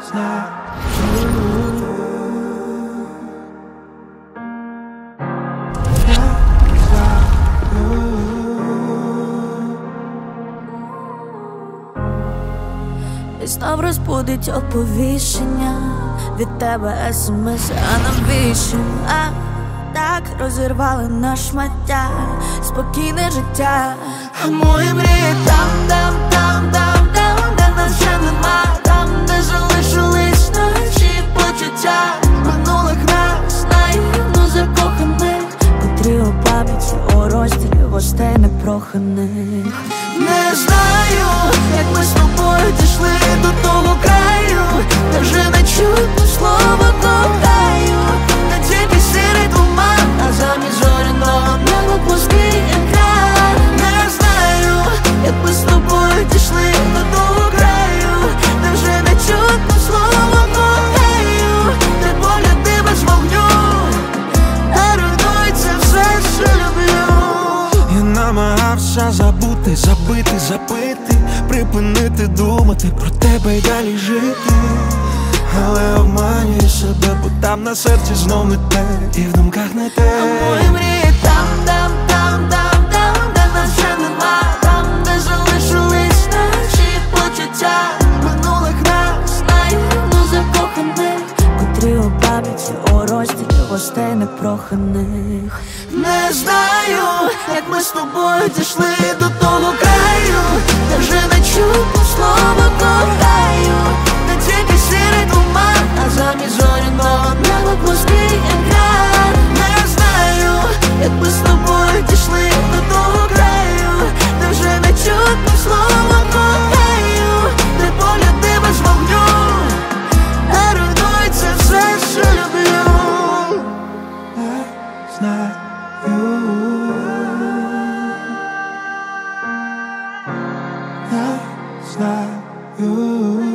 знаю. І знов розбудить оповіщення від тебе смс, а навіщо? Так розірвали на шмаття спокійне життя. А мої мрії там, де нас вже нема, там, де залишились наші почуття минулих нас, наївно закоханих, котрі у пам'яті у розділі гостей непроханих. Не знаю, як ми з тобою дійшли до того краю, де вже не чутно слово кохаю. Не тільки сірий туман, а замість зоряного неба плоский екран. Не знаю, як ми з тобою дійшли до того краю, де вже не чутно слово кохаю. Де погляди без вогню, а руйнується все, що люблю. Я намагався забути, забити, запити, припинити думати про тебе й далі жити. Але обманюю себе, бо там на серці знов не те, і в думках не те. А мої мрії там, де нас вже нема, там, де залишились наші почуття минулих нас, наївно закоханих, котрі у пам'яті у розділі гостей непроханих. Не знаю, як ми з тобою дійшли до того краю, де вже не чутно слово кохаю. Не тільки сірий туман, а замість зоряного неба плоский екран. Не знаю, як ми з тобою дійшли до того краю, де вже не чутно слово кохаю. Де погляди без вогню, а руйнується все, що люблю. Я знаю. Я знаю.